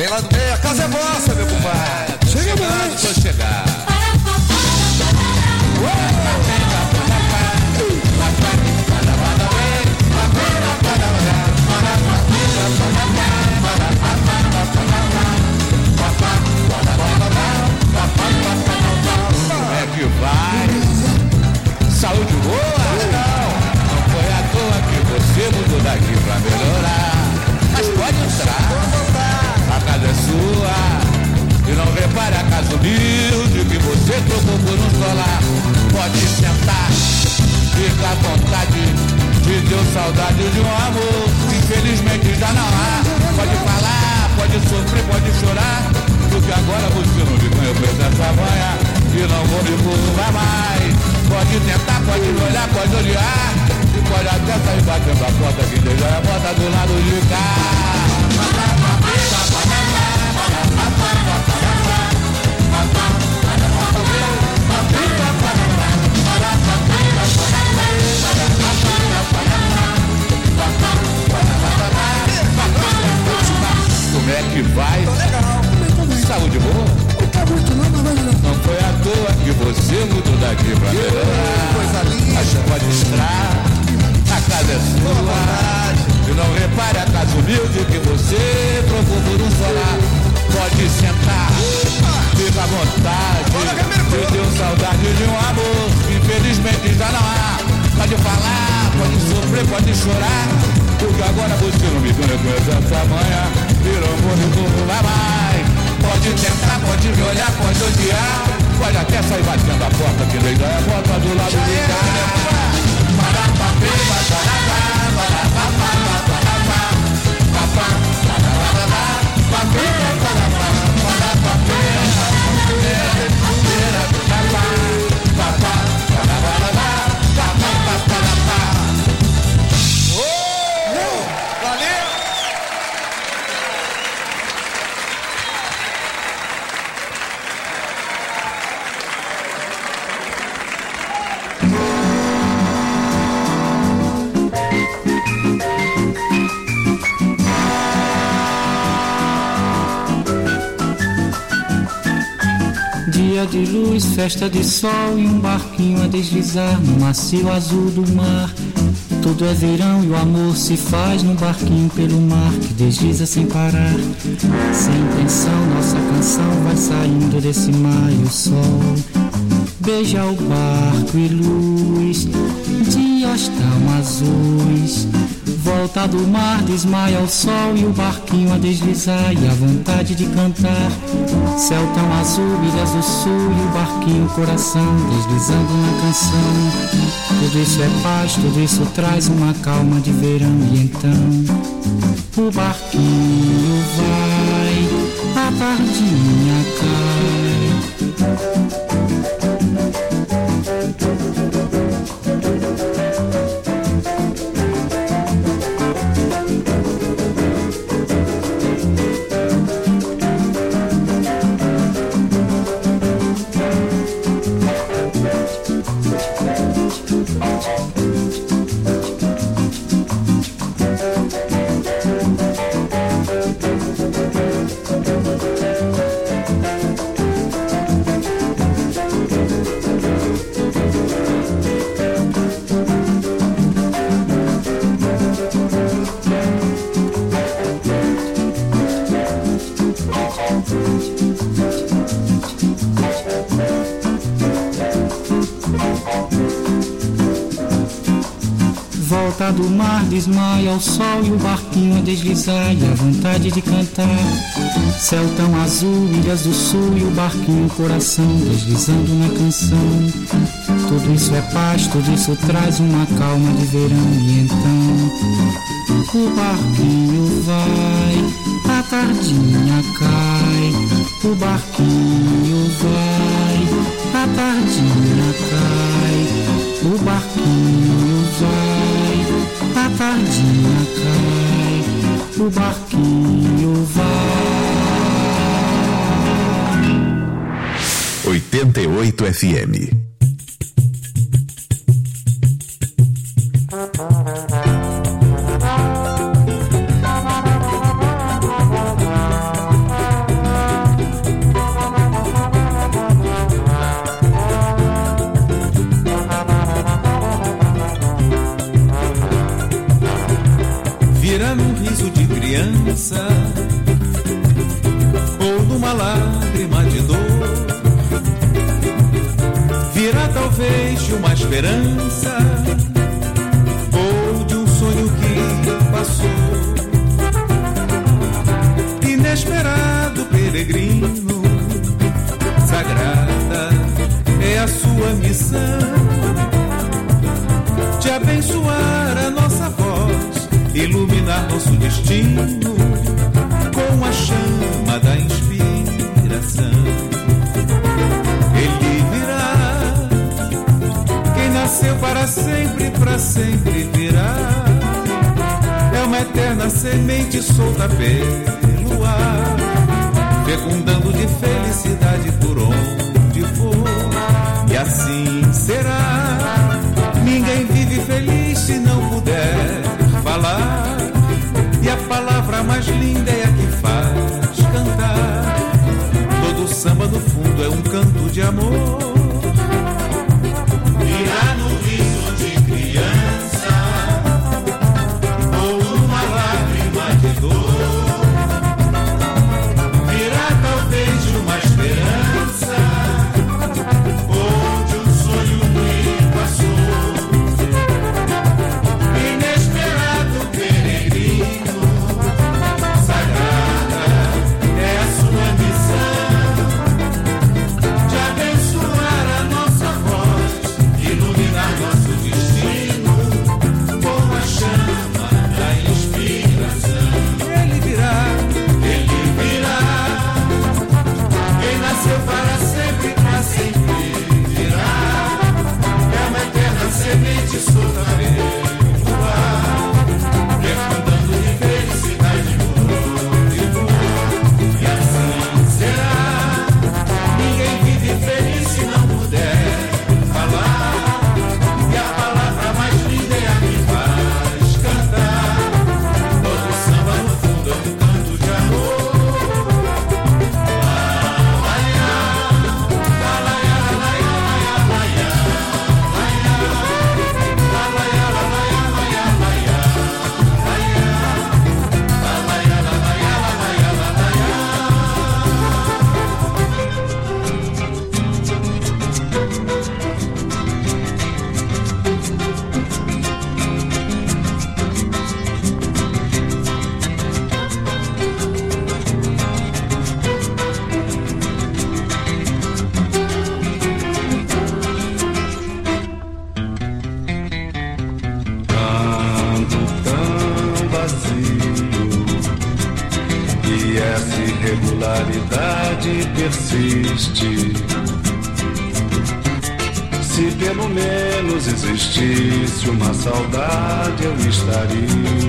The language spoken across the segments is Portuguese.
Vem lá do meio, a casa é vossa, meu compadre. Chega mais. Vou chegar. Como é que vai? Saúde boa? Não foi à toa que você mudou daqui pra melhorar. Mas pode entrar, a casa é sua. E não repare a casa humilde que você trocou por um solar. Pode sentar, fica à vontade. Te deu saudade de um amor, infelizmente já não há. Pode falar, pode sofrer, pode chorar, porque agora você não me conhece essa manhã e não vou me curvar mais. Pode tentar, pode me olhar, pode odiar, e pode até sair batendo a porta que deixa a porta do lado de cá. Como é que vai? Tô legal. Saúde boa? Não tá muito não, mas vai lá. Não foi à toa que você mudou daqui pra melhorar. Coisa linda. Mas pode entrar, a casa é sua. E não repare a casa humilde que você trocou por um solar. Pode sentar, fica à vontade. Te deu saudade de um amor, infelizmente já não há. Pode falar, pode sofrer, pode chorar, porque agora você não me conhece essa manhã e não vou me curvar mais. Pode tentar, pode me olhar, pode odiar, pode até sair batendo a porta que nem a porta do lado de cá. Dia de luz, festa de sol e um barquinho a deslizar no macio azul do mar. Tudo é verão e o amor se faz num barquinho pelo mar que desliza sem parar. Sem intenção, nossa canção vai saindo desse mar e o sol beija o barco e luz, dias tão azuis. Volta do mar, desmaia o sol e o barquinho a deslizar e a vontade de cantar. Céu tão azul, ilhas do sul e o barquinho coração deslizando na canção. Tudo isso é paz, tudo isso traz uma calma de verão. E então o barquinho vai, a tardinha cai. Volta do mar, desmaia o sol e o barquinho a deslizar e a vontade de cantar. Céu tão azul, ilhas do sul e o barquinho coração deslizando na canção. Tudo isso é paz, tudo isso traz uma calma de verão. E então o barquinho vai, a tardinha cai. O barquinho vai, a tardinha cai. O barquinho vai, a tardinha cai. O barquinho vai. 88 FM. esperança ou de um sonho que passou. Inesperado peregrino, sagrada é a sua missão de abençoar a nossa voz, iluminar nosso destino com a chama da inspiração. Ele virá, quem nasceu para sempre virá. É uma eterna semente solta pelo ar, fecundando de felicidade por onde for. E assim será. Ninguém vive feliz se não puder falar. E a palavra mais linda é a que faz cantar. Todo samba no fundo é um canto de amor. Virá no riso de criança ou numa lágrima de dor. Virá talvez de uma esperança ou de um sonho que passou. Inesperado peregrino, sagrada é a sua missão de abençoar a nossa voz, iluminar nosso destino com a chama da inspiração. Ele virá, quem nasceu para sempre virá. É uma eterna semente solta pelo ar, fecundando de felicidade por onde for. E assim será. Ninguém vive feliz se não puder falar. E a palavra mais linda é a que faz cantar. Todo samba no fundo é um canto de amor. E essa irregularidade persiste. Se pelo menos existisse uma saudade, eu estaria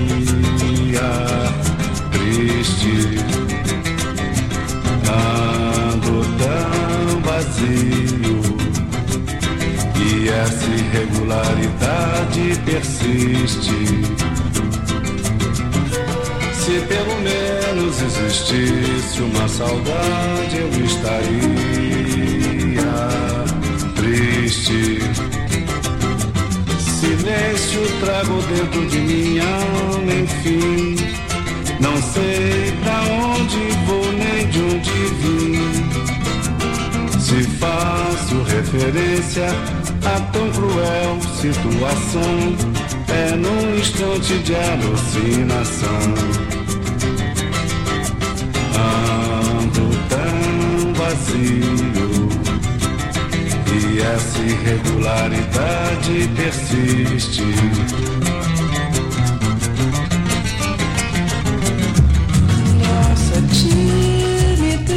triste. Ando tão vazio e essa irregularidade persiste. Se pelo menos existisse uma saudade, eu estaria triste. Silêncio trago dentro de minha alma, enfim. Não sei pra onde vou nem de onde vim. Se faço referência a tão cruel situação, é num instante de alucinação. Ando tão vazio e essa irregularidade persiste. Nossa timidez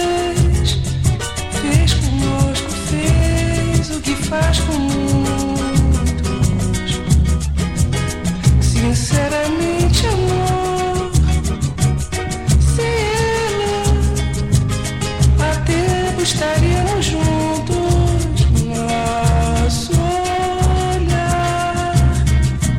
fez conosco, fez o que faz com muitos. Sinceramente, amor, sem ela, há tempo estaríamos juntos. Nosso olhar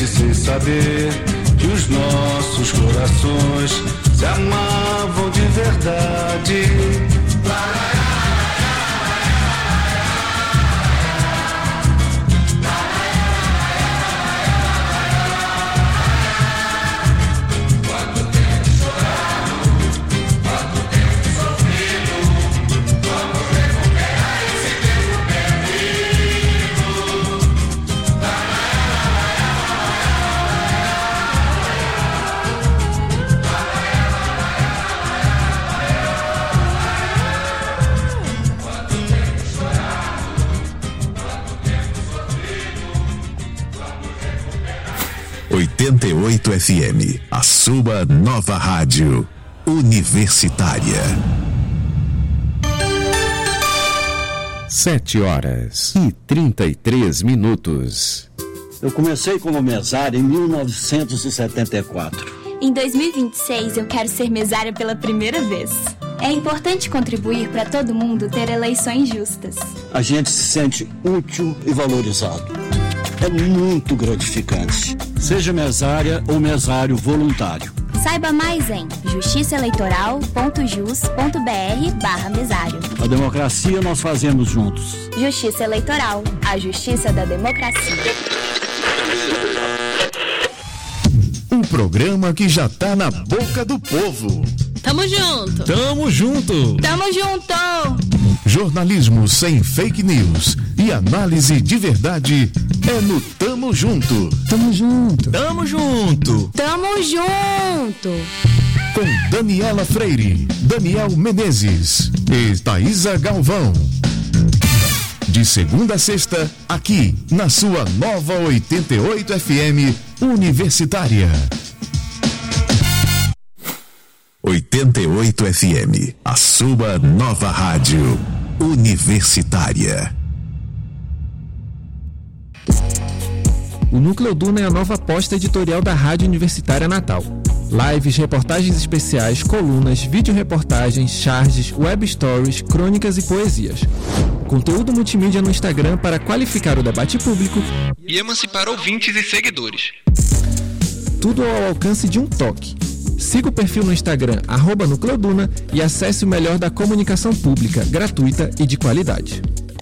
vezes sem saber que os nossos corações se amavam de verdade. 88 FM, a sua nova rádio universitária. 7h33. Eu comecei como mesária em 1974. Em 2026 eu quero ser mesária pela primeira vez. É importante contribuir para todo mundo ter eleições justas. A gente se sente útil e valorizado. É muito gratificante. Seja mesária ou mesário voluntário. Saiba mais em justiçaeleitoral.jus.br/mesário. A democracia nós fazemos juntos. Justiça Eleitoral, a justiça da democracia. Um programa que já tá na boca do povo. Tamo junto. Tamo junto. Tamo junto. Jornalismo sem fake news e análise de verdade é no Tamo Junto. Tamo junto. Tamo junto. Tamo junto. Com Daniela Freire, Daniel Menezes e Thaisa Galvão. De segunda a sexta, aqui na sua nova 88 FM Universitária. 88 FM, a sua nova rádio universitária. O Núcleo Duna é a nova aposta editorial da Rádio Universitária Natal. Lives, reportagens especiais, colunas, vídeo-reportagens, charges, web stories, crônicas e poesias. Conteúdo multimídia no Instagram para qualificar o debate público e emancipar ouvintes e seguidores. Tudo ao alcance de um toque. Siga o perfil no Instagram @NúcleoDuna e acesse o melhor da comunicação pública, gratuita e de qualidade.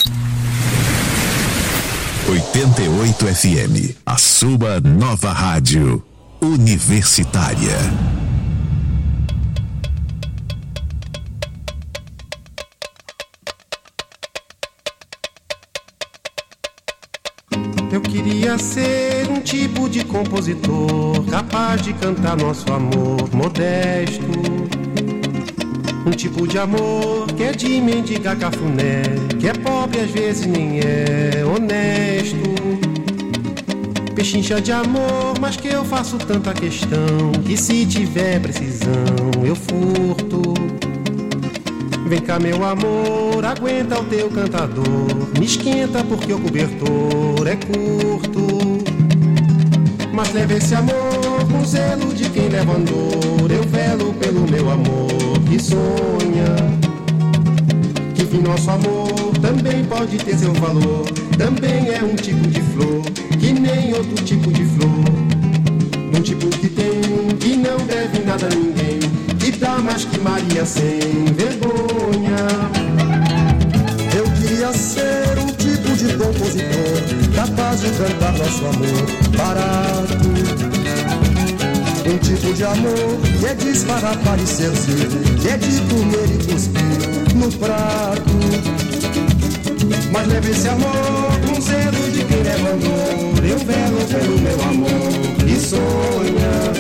88 FM, a sua nova rádio universitária. Eu queria ser um tipo de compositor capaz de cantar nosso amor modesto. Um tipo de amor que é de mendigar cafuné, que é pobre às vezes nem é honesto. Pechincha de amor, mas que eu faço tanta questão, que se tiver precisão eu furto. Vem cá meu amor, aguenta o teu cantador, me esquenta porque o cobertor é curto. Mas leve esse amor com zelo de quem leva andor, eu velo pelo meu amor que sonha. Que enfim nosso amor também pode ter seu valor, também é um tipo de flor, que nem outro tipo de flor. Um tipo que tem, que não deve nada a ninguém, que dá mais que Maria sem vergonha. Eu queria ser um tipo de compositor capaz de cantar nosso amor barato. Um tipo de amor que é de esfarrapar e seduzir, que é de comer e cuspir no prato. Mas leve esse amor com zelo de quem leva amor, eu velo pelo meu amor e sonha.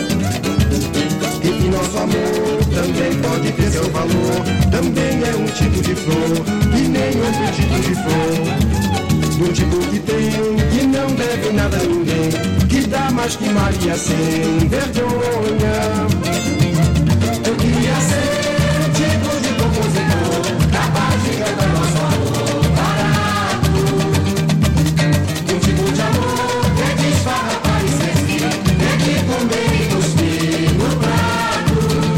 E que nosso amor também pode ter seu valor, também é um tipo de flor, que nem outro tipo de flor. Um tipo que tem, que não deve nada a ninguém, que dá mais que Maria sem vergonha. Eu queria ser um tipo de compositor capaz de cantar nosso amor barato. Um tipo de amor que é de esfarrapar e seduzir, é de comer e cuspir no prato.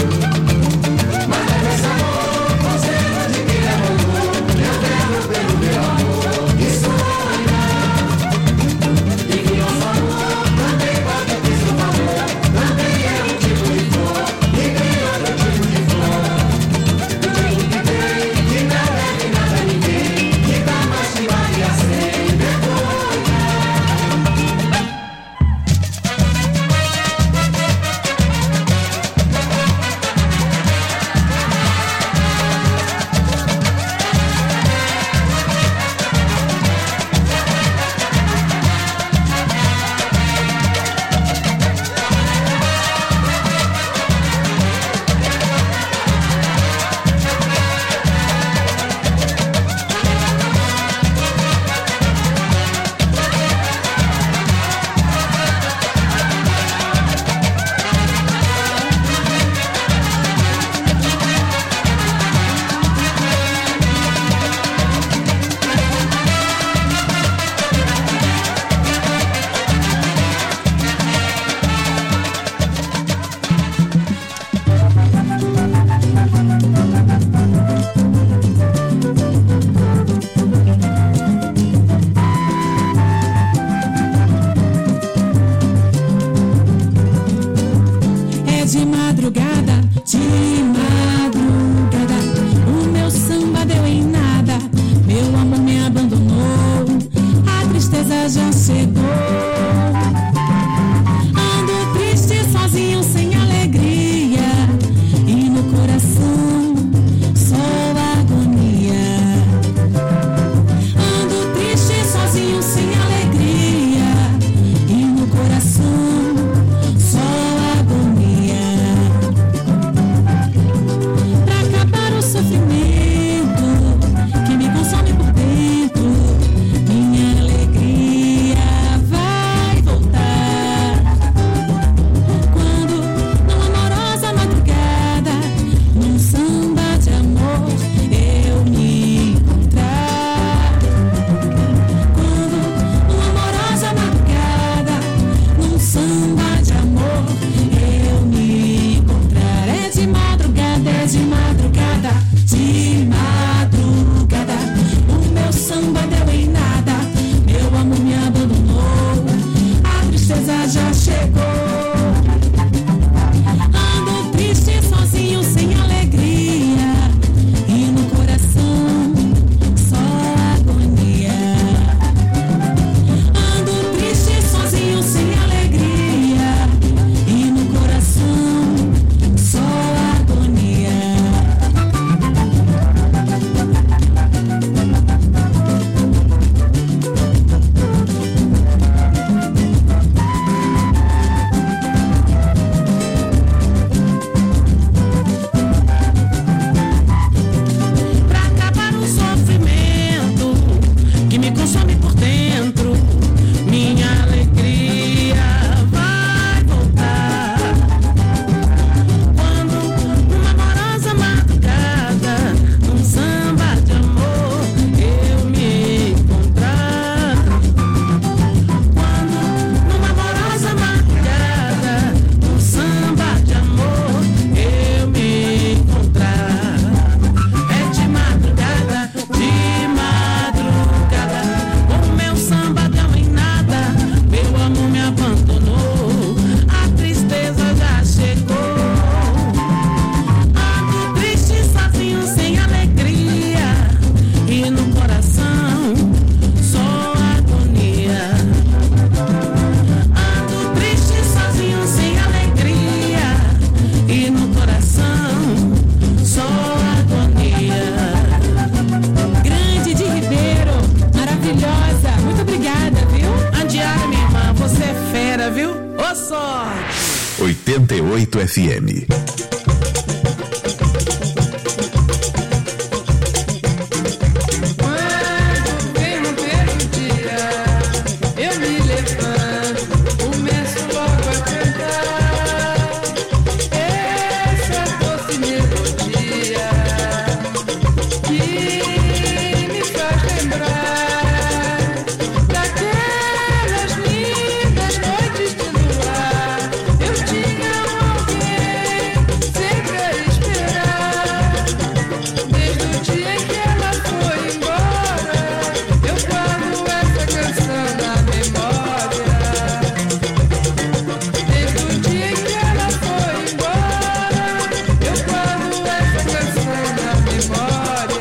Mas leve esse amor com zelo de quem leva amor, eu quero pelo meu amor que sonha. E que nosso amor também pode é de madrugada, de madrugada. O meu samba deu em nada, meu amor me abandonou, a tristeza já chegou. Ando triste, sozinho, sem alegria, e no coração só agonia. Ando triste, sozinho, sem alegria, e no coração só agonia. Pra acabar o sofrimento que me consome por dentro, minha alegria vai voltar. Quando numa amorosa madrugada, num samba de amor, eu me encontrar. Quando numa amorosa madrugada, num samba de amor, eu me encontrar. É de madrugada, o meu samba deu em nada, meu amor me abandonou, a tristeza já chegou. Ando triste, sozinho, sem alegria, e no coração só agonia. Ando triste, sozinho, sem alegria, e no coração só agonia. Grande de Ribeiro, maravilhosa, muito obrigada, viu? Andiara, minha irmã, você é fera, viu? Ô sorte! 88 FM. Quando vem romper o dia, eu me levanto, começo logo a cantar essa doce melodia que me faz lembrar daquelas lindas noites de luar. Eu tinha alguém sempre a esperar, desde o dia em que ela foi embora. Eu guardo essa canção na memória, desde o dia em que ela foi embora. Eu guardo essa canção na memória.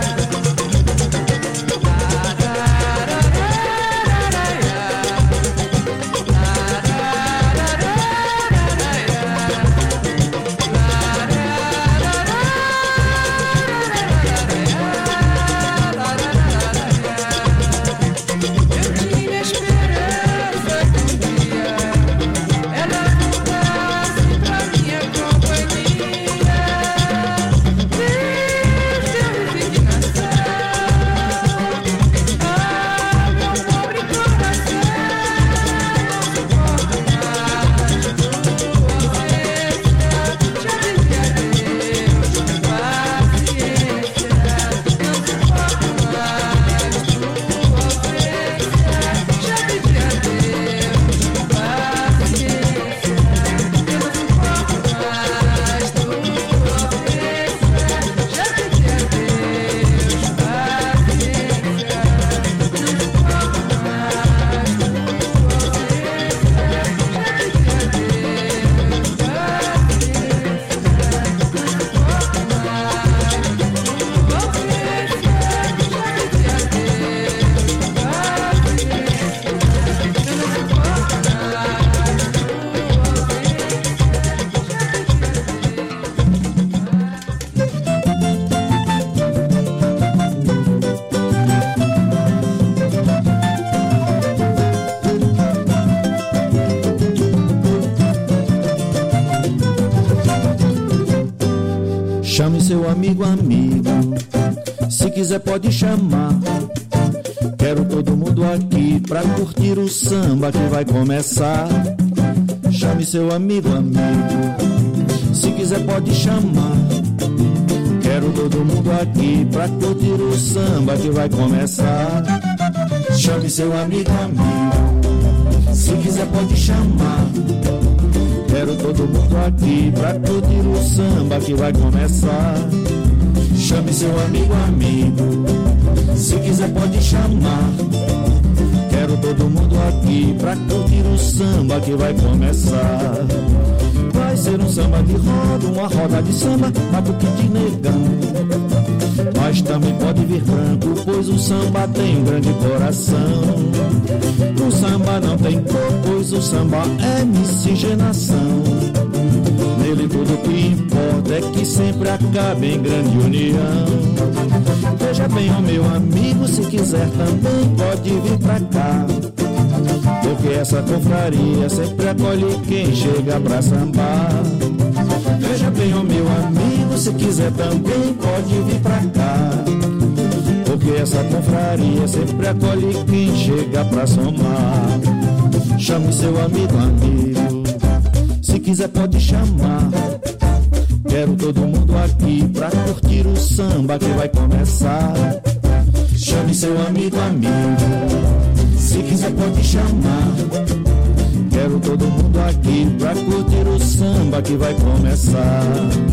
Eu tinha esperança que um dia ela voltasse pra minha companhia. Desde a resignação, meu pobre coração não suporta mais tua ausência. Já disse adeus, paciência, não suporta mais tua ausência. Já disse adeus, paciência, eu não suporto mais tua ausência. Já disse adeus, paciência, eu não suporto mais tua Chame seu amigo, se quiser pode chamar. Quero todo mundo aqui pra curtir o samba que vai começar. Chame seu amigo, se quiser pode chamar. Quero todo mundo aqui pra curtir o samba que vai começar. Chame seu amigo, se quiser pode chamar. Quero todo mundo aqui pra curtir o samba que vai começar. Chame seu amigo, se quiser pode chamar. Quero todo mundo aqui pra curtir o samba que vai começar. Vai ser um samba de roda, uma roda de samba, batuque de negão. Mas também pode vir branco, pois o samba tem um grande coração. O samba não tem cor, pois o samba é miscigenação. Nele tudo que importa é que sempre acabe em grande união. Veja bem, ó meu amigo, se quiser também pode vir pra cá, porque essa confraria sempre acolhe quem chega pra sambar. Veja bem, ó meu amigo, se quiser também pode vir pra cá, porque essa confraria sempre acolhe quem chega pra somar. Chame seu amigo, se quiser pode chamar. Quero todo mundo aqui pra curtir o samba que vai começar. Chame seu amigo, se quiser pode chamar. Quero todo mundo aqui pra curtir o samba que vai começar.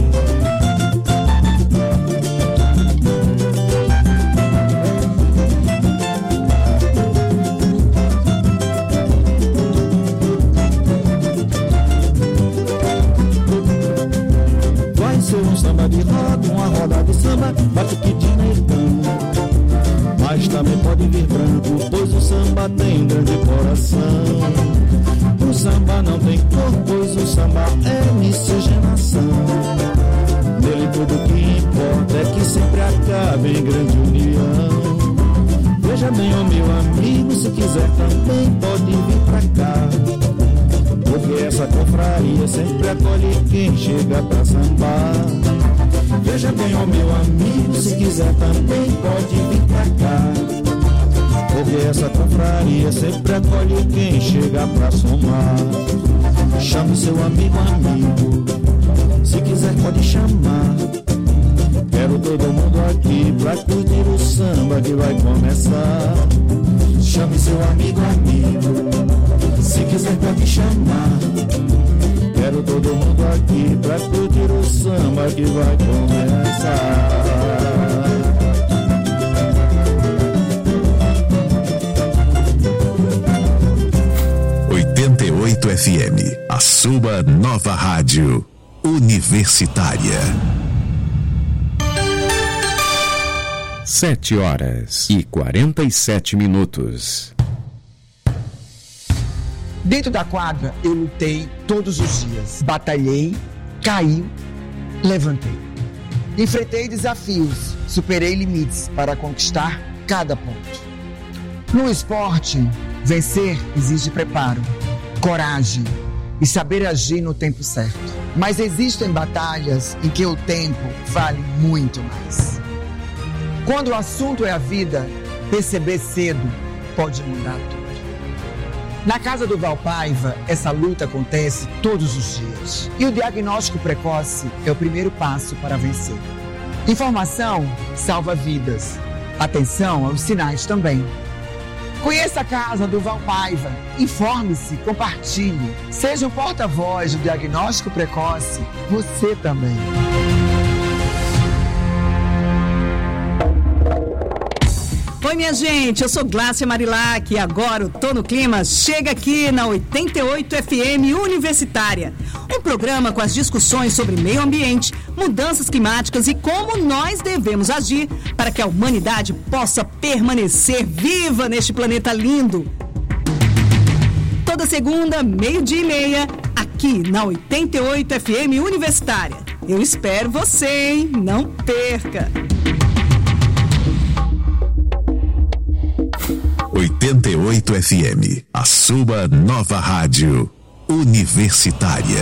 Vai ser um samba de roda, uma roda de samba, batuque de negão. Mas também pode vir branco, pois o samba tem um grande coração. O samba não tem cor, pois o samba é miscigenação. Nele tudo que importa é que sempre acabe em grande união. Veja bem, ó meu amigo, se quiser também pode vir pra cá, porque essa confraria sempre acolhe quem chega pra sambar. Veja bem, ó meu amigo, se quiser também pode vir pra cá, porque essa confraria sempre acolhe quem chega pra somar. Chame seu amigo, se quiser pode chamar. Quero todo mundo aqui pra curtir o samba que vai começar. Chame seu amigo, se quiser pode chamar. Quero todo mundo aqui pra curtir o samba que vai começar. 88 FM, a sua nova rádio universitária. 7h47. Dentro da quadra, eu lutei todos os dias. Batalhei, caí, levantei. Enfrentei desafios, superei limites para conquistar cada ponto. No esporte, vencer exige preparo, coragem e saber agir no tempo certo. Mas existem batalhas em que o tempo vale muito mais. Quando o assunto é a vida, perceber cedo pode mudar tudo. Na casa do Valpaiva, essa luta acontece todos os dias. E o diagnóstico precoce é o primeiro passo para vencer. Informação salva vidas. Atenção aos sinais também. Conheça a casa do Valpaiva. Informe-se, compartilhe. Seja um porta-voz do diagnóstico precoce. Você também. Oi, minha gente, eu sou Glácia Marilac e agora o Tô no Clima chega aqui na 88 FM Universitária. Um programa com as discussões sobre meio ambiente, mudanças climáticas e como nós devemos agir para que a humanidade possa permanecer viva neste planeta lindo. Toda segunda, 12:30, aqui na 88 FM Universitária. Eu espero você, hein? Não perca! 88 FM, a sua nova rádio universitária.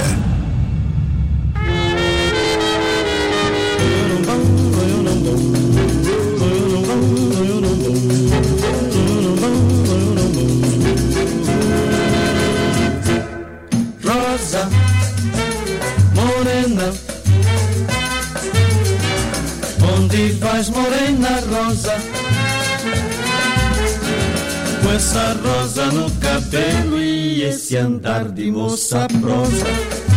Rosa, morena, onde vais, morena rosa? Com essa rosa no cabelo e esse andar de moça prosa.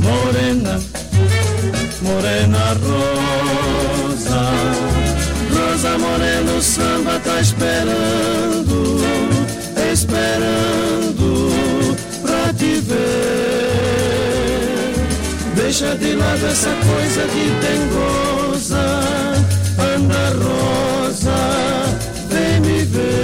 Morena, morena rosa, rosa morena, o samba tá esperando, esperando pra te ver. Deixa de lado essa coisa de dengosa, anda rosa, vem me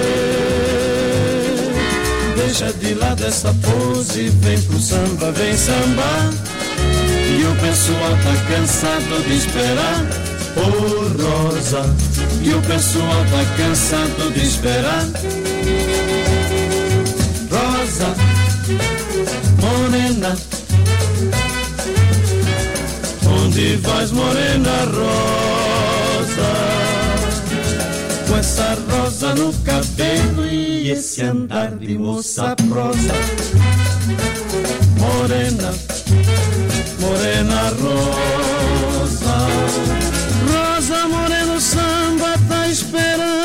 ver. Deixa de lado essa pose, vem pro samba, vem sambar. E o pessoal tá cansado de esperar, oh rosa. E o pessoal tá cansado de esperar. Rosa, morena, onde vais morena rosa? Com essa rosa no cabelo e esse andar de moça prosa. Morena, morena rosa, rosa morena, o samba tá esperando.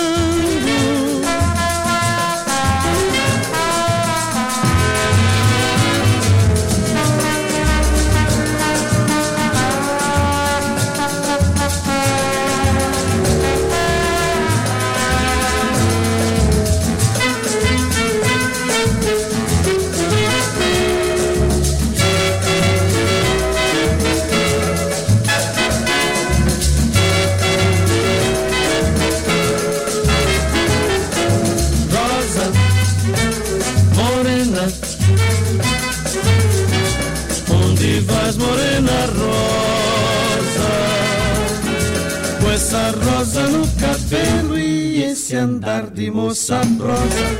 Morena rosa, com essa rosa no cabelo e esse andar de moça prosa.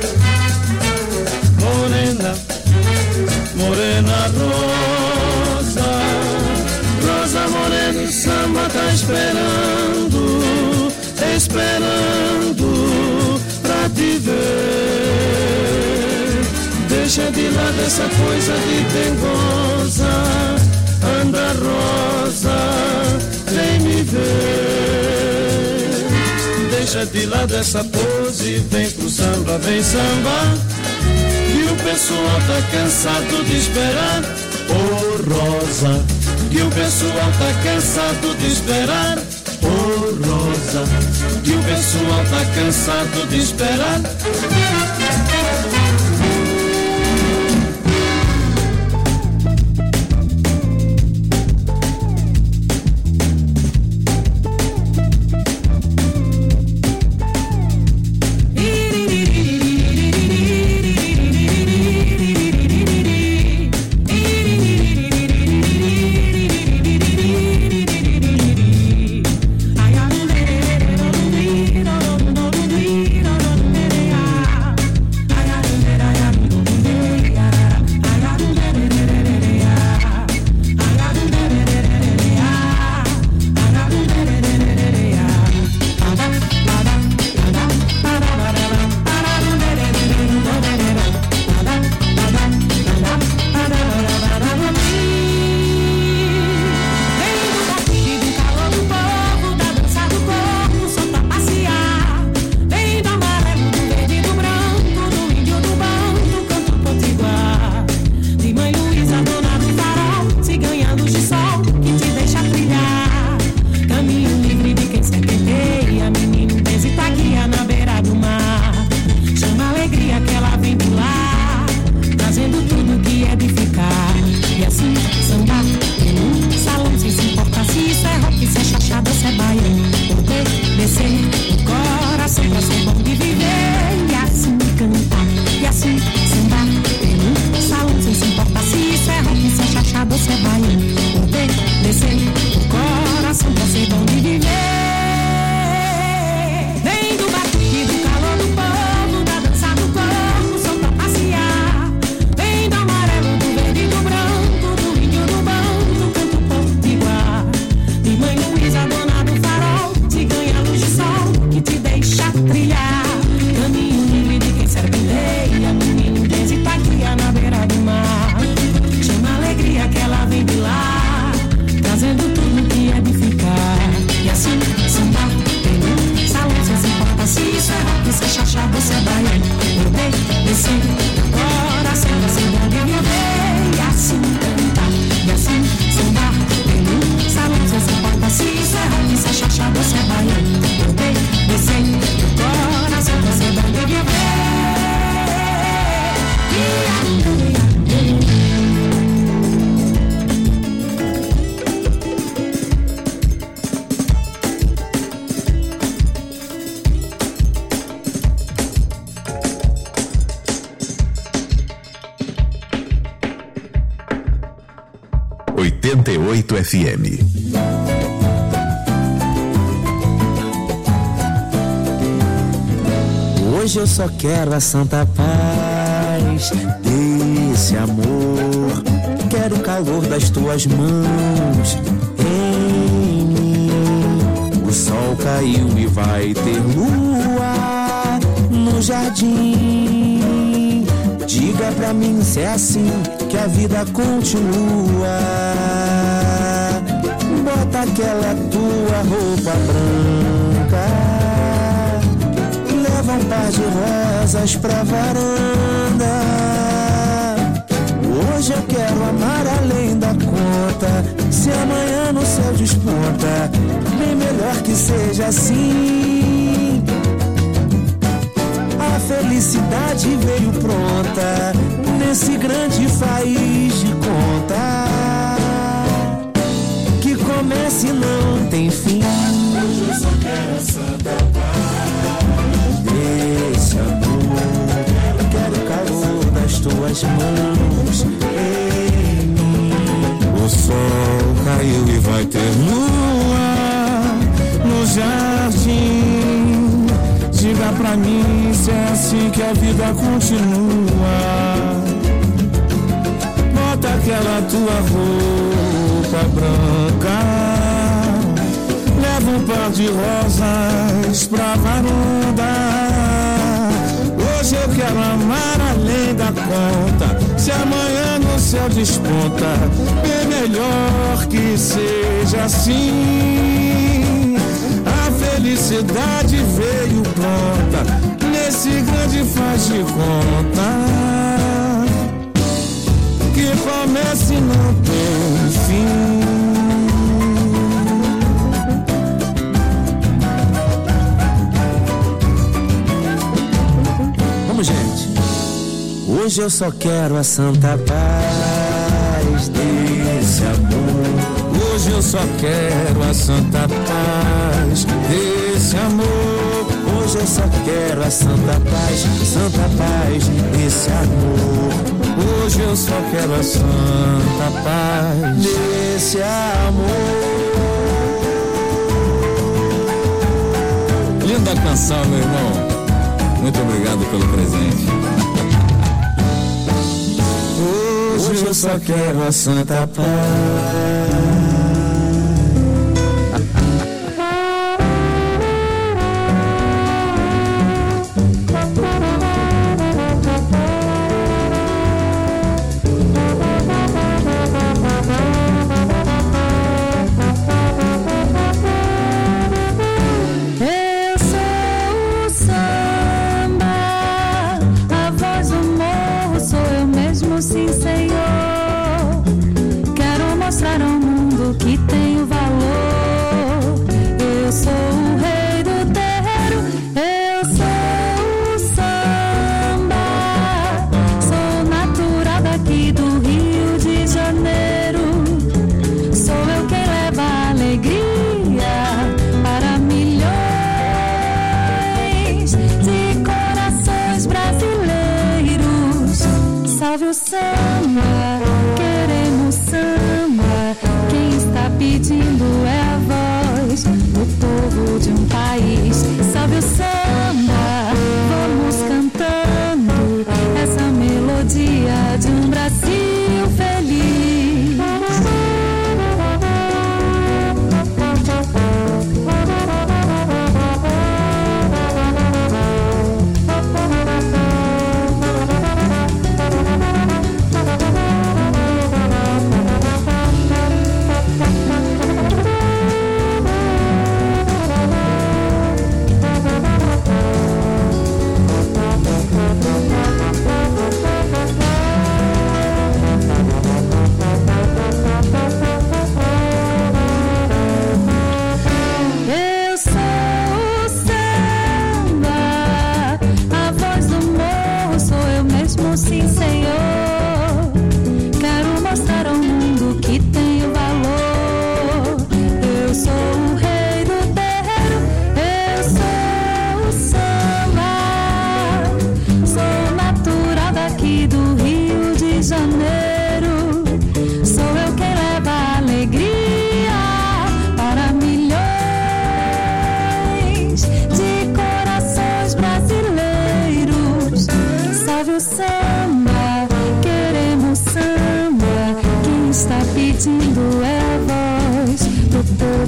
Morena, morena rosa, rosa morena, o samba tá esperando, esperando pra te ver. Deixa de lado essa coisa de dengosa, anda rosa, vem me ver. Deixa de lado essa pose, vem pro samba, vem sambar. E o pessoal tá cansado de esperar, oh rosa. E o pessoal tá cansado de esperar, oh rosa. E o pessoal tá cansado de esperar. 88 FM. Hoje eu só quero a santa paz desse amor. Quero o calor das tuas mãos em mim. O sol caiu e vai ter lua no jardim. Diga pra mim se é assim que a vida continua. Bota aquela tua roupa branca, leva um par de rosas pra varanda. Hoje eu quero amar além da conta. Se amanhã no céu desponta, bem melhor que seja assim. A felicidade veio pronta nesse grande país de conta, que começa e não tem fim. Hoje eu só quero a santa paz desse amor. Quero o calor das tuas mãos em mim. O sol caiu e vai ter lua no jardim. Diga pra mim se é assim que a vida continua. Bota aquela tua roupa branca, leva um par de rosas pra varanda. Hoje eu quero amar além da conta. Se amanhã no céu desponta, bem melhor que seja assim. A felicidade veio pronta nesse grande faz de conta, que começa e não tem fim. Vamos, gente. Hoje eu só quero a santa paz desse amor. Hoje eu só quero a santa paz desse amor. Hoje eu só quero a santa paz desse amor. Hoje eu só quero a santa paz desse amor. Linda canção, meu irmão. Muito obrigado pelo presente. Hoje eu só quero a santa paz. Sim, Senhor, quero mostrar ao mundo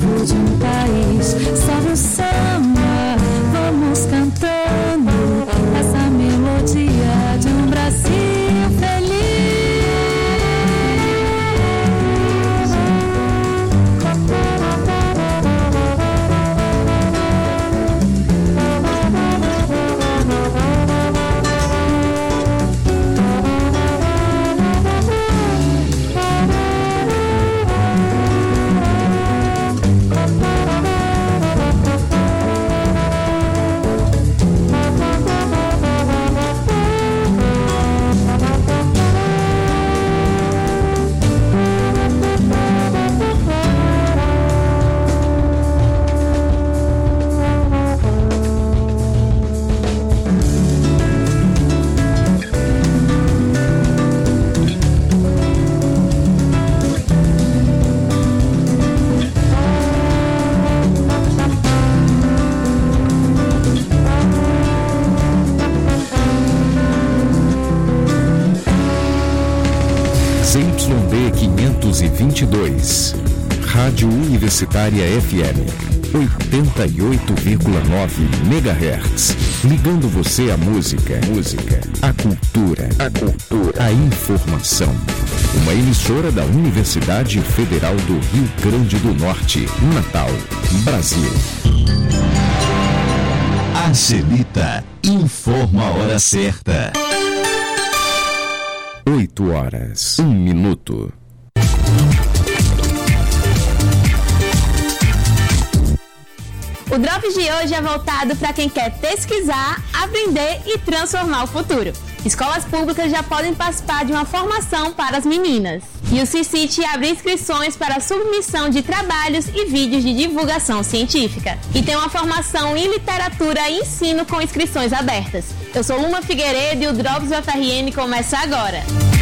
povo de um país. Sobe o samba, vamos cantando essa melodia de um Brasil feliz. ZYD 522, Rádio Universitária FM, 88,9 MHz. Ligando você à música, à cultura, a informação. Uma emissora da Universidade Federal do Rio Grande do Norte, Natal, Brasil. Angelita informa a hora certa. 8 horas, 1 minuto. O Drops de hoje é voltado para quem quer pesquisar, aprender e transformar o futuro. Escolas públicas já podem participar de uma formação para as meninas. E o CICIT abre inscrições para a submissão de trabalhos e vídeos de divulgação científica. E tem uma formação em literatura e ensino com inscrições abertas. Eu sou Luma Figueiredo e o Drops UFRN começa agora.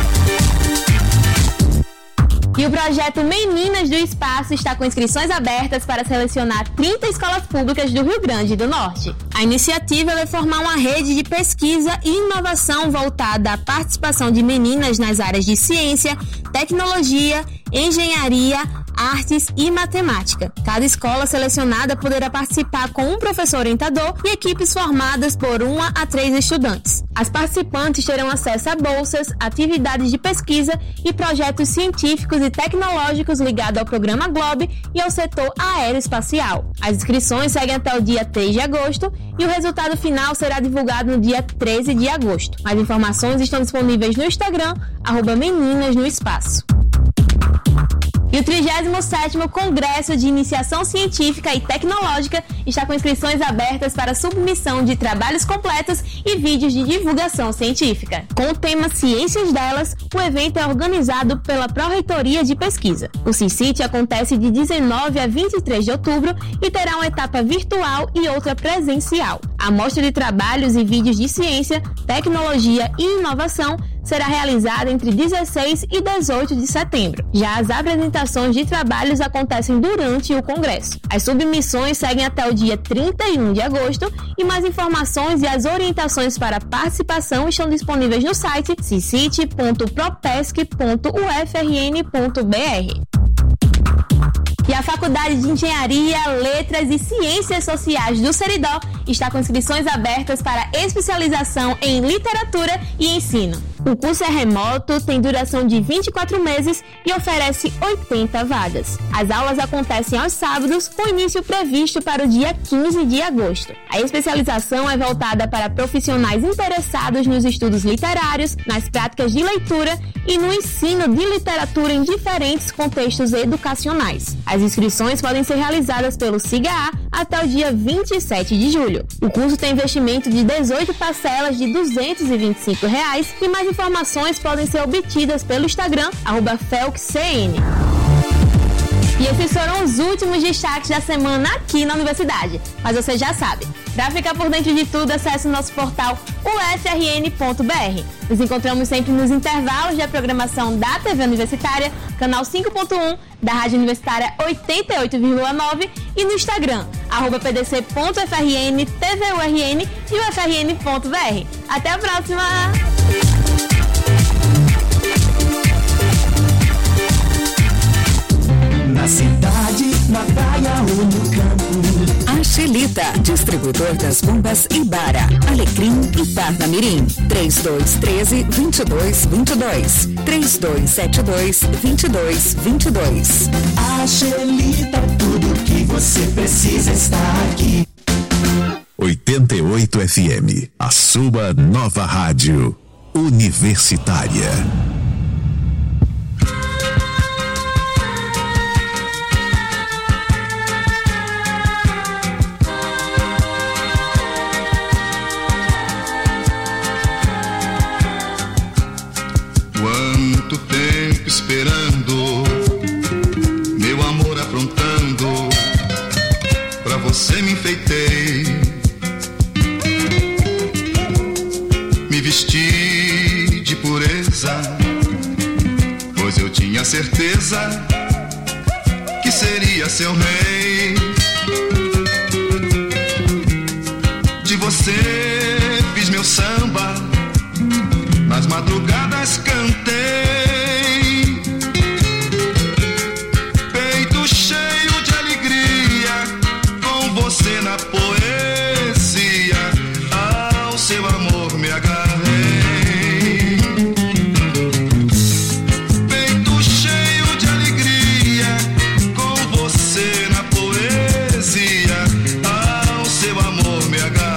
E o projeto Meninas do Espaço está com inscrições abertas para selecionar 30 escolas públicas do Rio Grande do Norte. A iniciativa vai formar uma rede de pesquisa e inovação voltada à participação de meninas nas áreas de ciência, tecnologia, engenharia, artes e matemática. Cada escola selecionada poderá participar com um professor orientador e equipes formadas por 1 a 3 estudantes. As participantes terão acesso a bolsas, atividades de pesquisa e projetos científicos e tecnológicos ligados ao programa Globe e ao setor aeroespacial. As inscrições seguem até o dia 3 de agosto e o resultado final será divulgado no dia 13 de agosto. Mais informações estão disponíveis no Instagram, @meninasnoespaço. E o 37º Congresso de Iniciação Científica e Tecnológica está com inscrições abertas para submissão de trabalhos completos e vídeos de divulgação científica. Com o tema Ciências Delas, o evento é organizado pela Pró-Reitoria de Pesquisa. O CICIT acontece de 19 a 23 de outubro e terá uma etapa virtual e outra presencial. A mostra de trabalhos e vídeos de ciência, tecnologia e inovação será realizada entre 16 e 18 de setembro. Já as apresentações de trabalhos acontecem durante o Congresso. As submissões seguem até o dia 31 de agosto e mais informações e as orientações para participação estão disponíveis no site cicit.propesc.ufrn.br. E a Faculdade de Engenharia, Letras e Ciências Sociais do Seridó está com inscrições abertas para especialização em literatura e ensino. O curso é remoto, tem duração de 24 meses e oferece 80 vagas. As aulas acontecem aos sábados, com início previsto para o dia 15 de agosto. A especialização é voltada para profissionais interessados nos estudos literários, nas práticas de leitura e no ensino de literatura em diferentes contextos educacionais. As inscrições podem ser realizadas pelo SIGA até o dia 27 de julho. O curso tem investimento de 18 parcelas de R$ 225 e mais informações podem ser obtidas pelo Instagram, @felcn. E esses foram os últimos destaques da semana aqui na Universidade. Mas você já sabe, para ficar por dentro de tudo, acesse o nosso portal ufrn.br. Nos encontramos sempre nos intervalos da programação da TV Universitária, canal 5.1, da Rádio Universitária 88,9 e no Instagram, @pdc.frn, tvurn e ufrn.br. Até a próxima! Na cidade, na praia ou no campo. Angelita, distribuidor das bombas Ibara, Alecrim e Parnamirim. 3213-2222. 3272-2222. Angelita, tudo que você precisa está aqui. 88 FM, a sua nova rádio universitária. Quanto tempo esperando, meu amor aprontando, pra você me enfeitei, me vesti de pureza, pois eu tinha certeza que seria seu rei. De você fiz meu samba, nas madrugadas cantei, peito cheio de alegria, com você na poesia, ao seu amor me agarrei. Peito cheio de alegria, com você na poesia, ao seu amor me agarrei.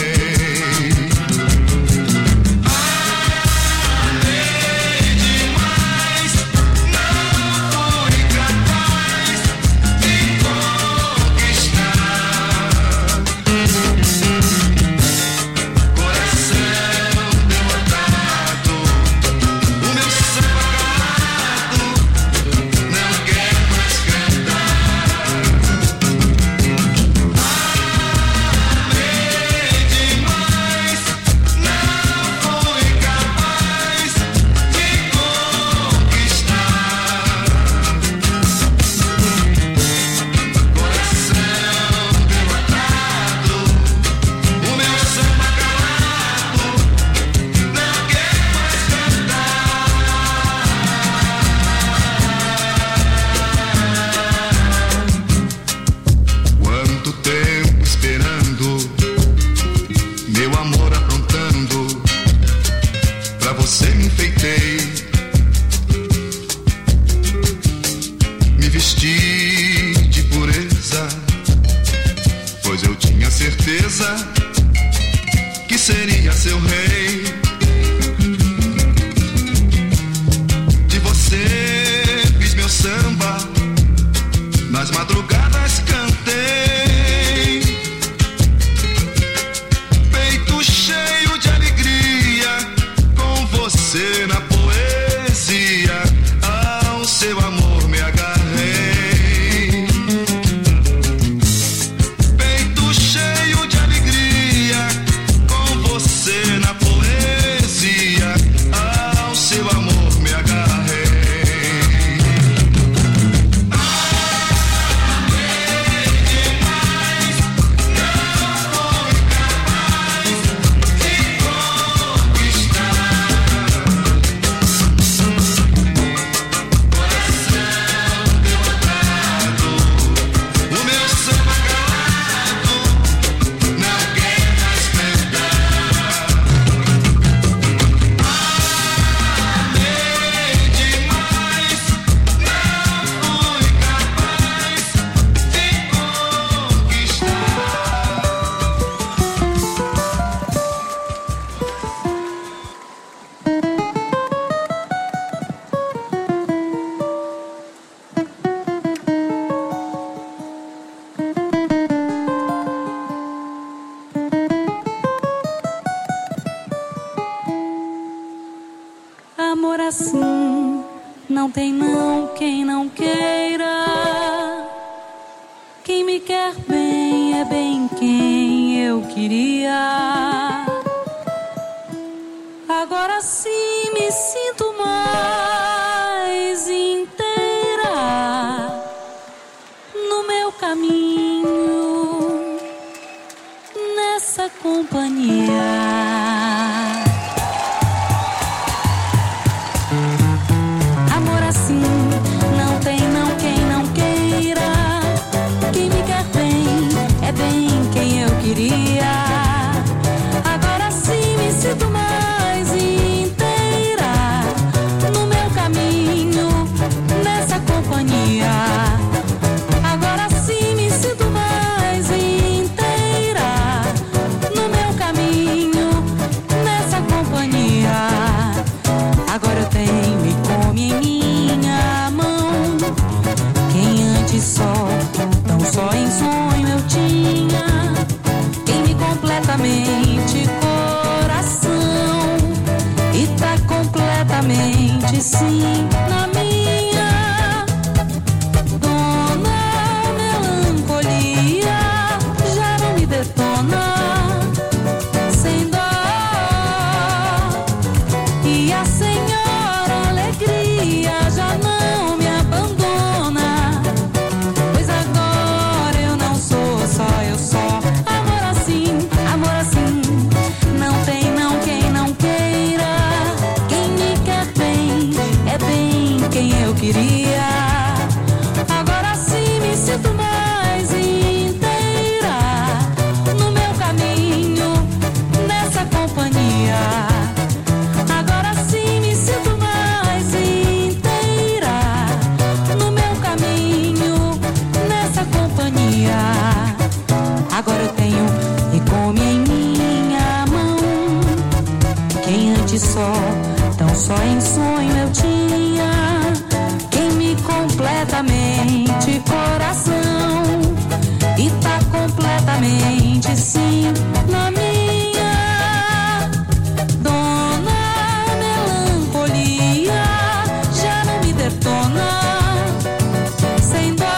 Que seria seu rei. De você fiz meu samba, nas madrugadas cantei, peito cheio de alegria, com você na poesia, ao seu amor me agarrei. Peito cheio de alegria, com você na poesia, ao seu amor me agarrei. Amor assim não tem não quem não queira. Quem me quer bem é bem quem eu queria. Agora sim me sinto mais inteira no meu caminho, nessa companhia. Amor assim não tem não quem não queira. assim na minha dona melancolia já não me detona sem dó. E a senhora alegria já não me abandona, pois agora eu não sou só eu só. Amor assim, não tem não quem não queira. Quem me quer bem é bem quem eu queria. Agora sim me sinto mais inteira no meu caminho, nessa companhia. Agora sim me sinto mais inteira no meu caminho, nessa companhia. Agora eu tenho e come em minha mão quem antes só, tão só em sonho eu tinha. Quem me completamente coração e tá completamente sim na minha dona melancolia já não me detona sem dó.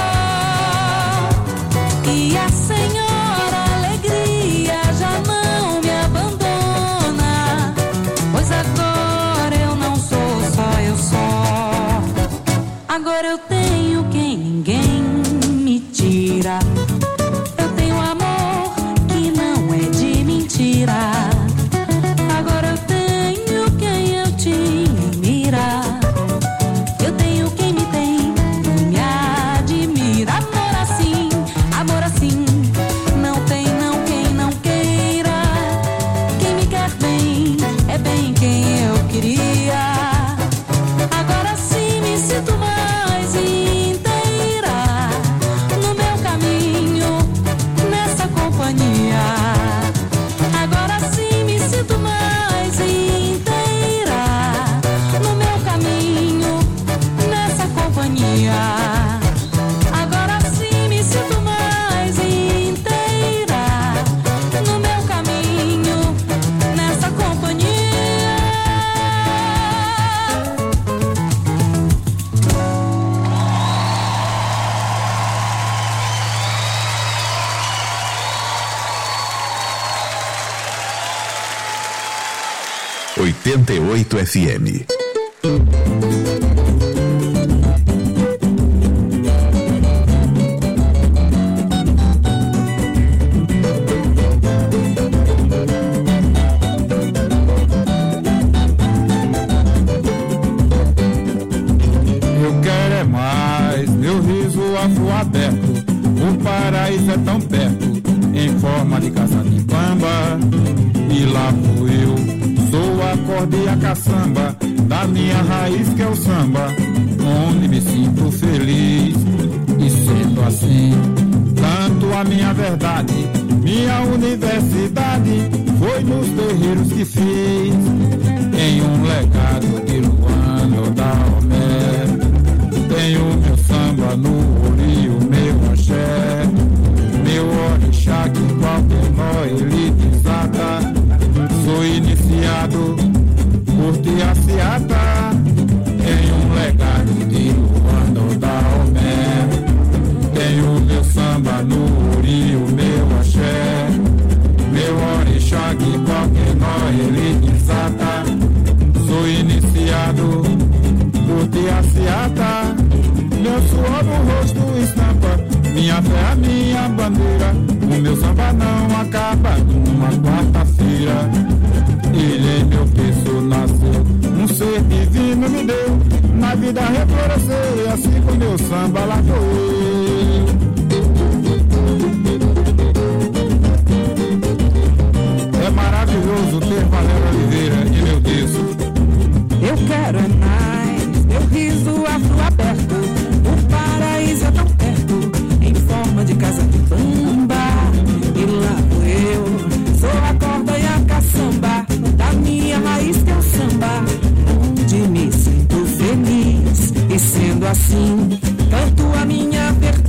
E a senhora alegria já não me abandona, pois agora eu não sou só eu só. Agora eu tenho quem ninguém me tira. Eu tenho amor que não é de mentira. Agora eu tenho quem eu tinha em mira. Eu tenho quem me tem e me admira. Amor assim, não tem não quem não queira. Quem me quer bem é bem quem eu queria. Agora sim me sinto mais inteira no meu caminho, nessa companhia. Agora sim me sinto mais inteira no meu caminho, nessa companhia. Agora sim me sinto mais inteira no meu caminho, nessa companhia. FM 88 FM. Eu quero é mais, meu riso afro aberto. O paraíso é tão perto, em forma de casa de bamba. E lá vou eu, sou a corda e a caçamba, da minha raiz que é o samba, onde me sinto feliz. E sendo assim, canto a minha verdade, minha universidade foi nos terreiros que fiz, em um legado de Luanda da Homero. Tenho meu samba no Orio, meu axé, meu orixá que qualquer nó ele desata. Sou iniciado por Tia Ciata, em um legado de Luanda da Homero. Tenho meu samba no Orio, meu axé, meu orixá que qualquer nó ele desata. Sou iniciado por Tia Ciata, meu suor no rosto estampa, minha fé é a minha bandeira. O meu samba não acaba numa quarta-feira. Ele em meu berço nasceu, um ser divino me deu, na vida reflorescer, e assim com meu samba lá tô eu. É maravilhoso ter Valério Oliveira em meu berço. Eu quero é mais, meu riso afro aberto. O paraíso é tão perto, em forma de casa de bamba. E lá vou eu, sou a corda e a caçamba, da minha raiz que é o samba, onde me sinto feliz. E sendo assim, canto a minha verdade.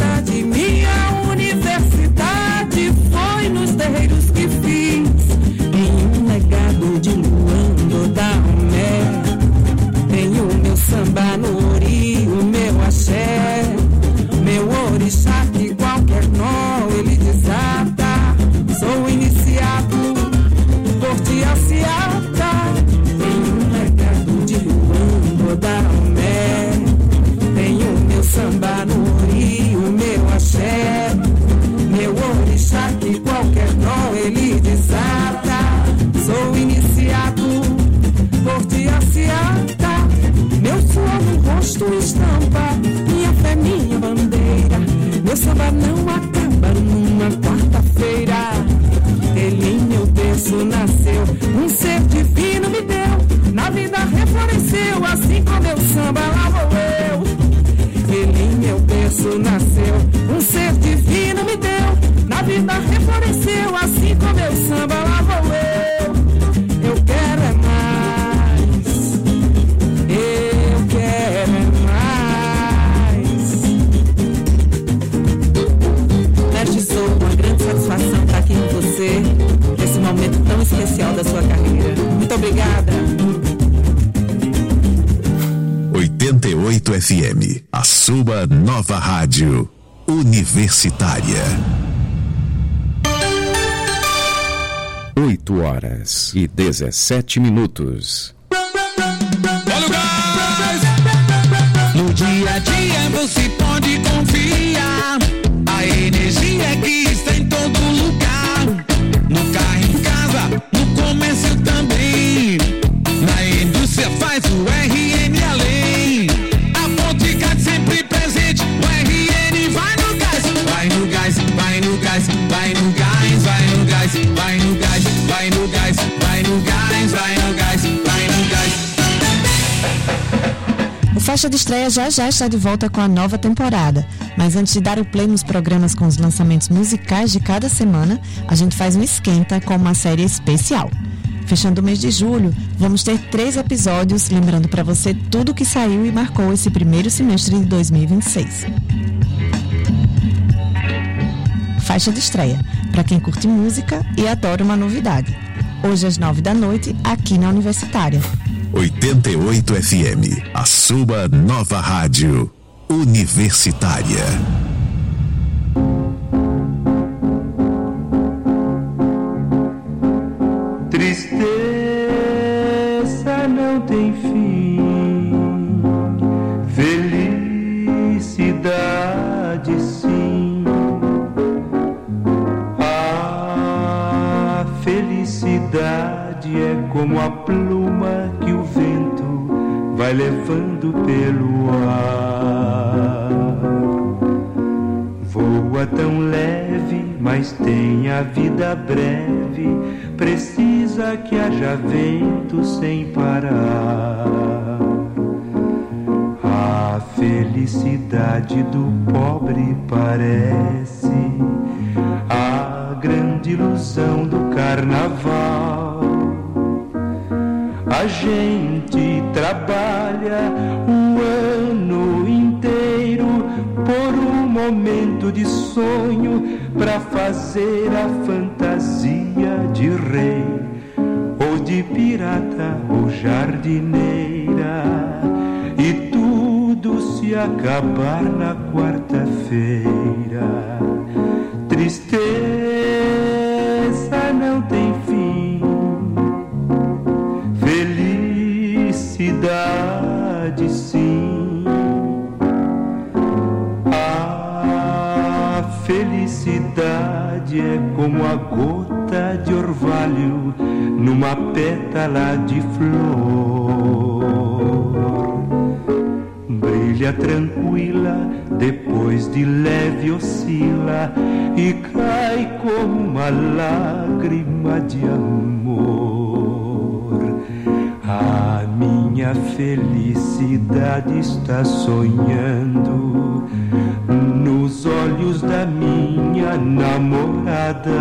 deixar que qualquer nó ele desata. Sou iniciado por ti aciata. Meu suor no rosto estampa, minha fé, minha bandeira. Meu samba não acaba numa quarta-feira. Ele em meu berço nasceu, um ser divino me deu. Na vida refloresceu, assim como meu samba lá vou eu. Ele em meu berço nasceu, um ser divino me deu. Na vida refloresceu, assim como meu samba lá vou eu. Eu quero é mais, eu quero é mais. Mestre Sou, uma grande satisfação estar aqui com você nesse momento tão especial da sua carreira. Muito obrigada. 88 FM, a sua nova rádio universitária. 8h17. Olha o gás! No dia a dia você pode confiar. A energia que está em todo lugar. No carro, em casa, no comércio também. Na indústria faz o RN além. A Ponticard sempre presente. O RN vai no gás. Vai no gás, vai no gás, vai no gás, vai no gás, vai no gás, vai no gás, vai no gás, vai no gás, vai no gás. O Faixa de Estreia já está de volta com a nova temporada. Mas antes de dar o play nos programas com os lançamentos musicais de cada semana, a gente faz um esquenta com uma série especial. Fechando o mês de julho, vamos ter 3 episódios, lembrando para você tudo que saiu e marcou esse primeiro semestre de 2026. Faixa de Estreia, para quem curte música e adora uma novidade. Hoje às 9h, aqui na Universitária. 88 FM, a sua nova rádio universitária. Tristeza não tem fim, felicidade sim. A felicidade é como a pluma que o vento vai levando pelo ar. Voa tão leve, mas tem a vida breve. Precisa que haja vento sem parar. A felicidade do pobre parece a grande ilusão do carnaval. A gente trabalha o ano inteiro por um momento de sonho pra fazer a fantasia de rei ou de pirata ou jardineira, e tudo se acabar na quarta-feira. Tristeza não tem fim, felicidade sim. A felicidade é como a gota de orvalho numa pétala de flor. Brilha tranquila, depois de leve oscila e cai como uma lágrima de amor. A minha felicidade está sonhando nos olhos da minha namorada.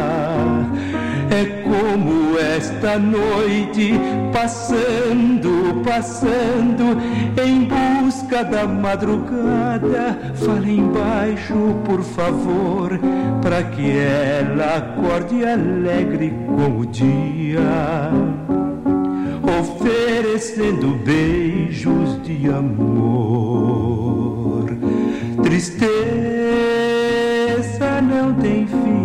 É como esta noite, passando, passando, em busca da madrugada. Falem baixo, por favor, para que ela acorde alegre com o dia, oferecendo beijos de amor. Tristeza não tem fim,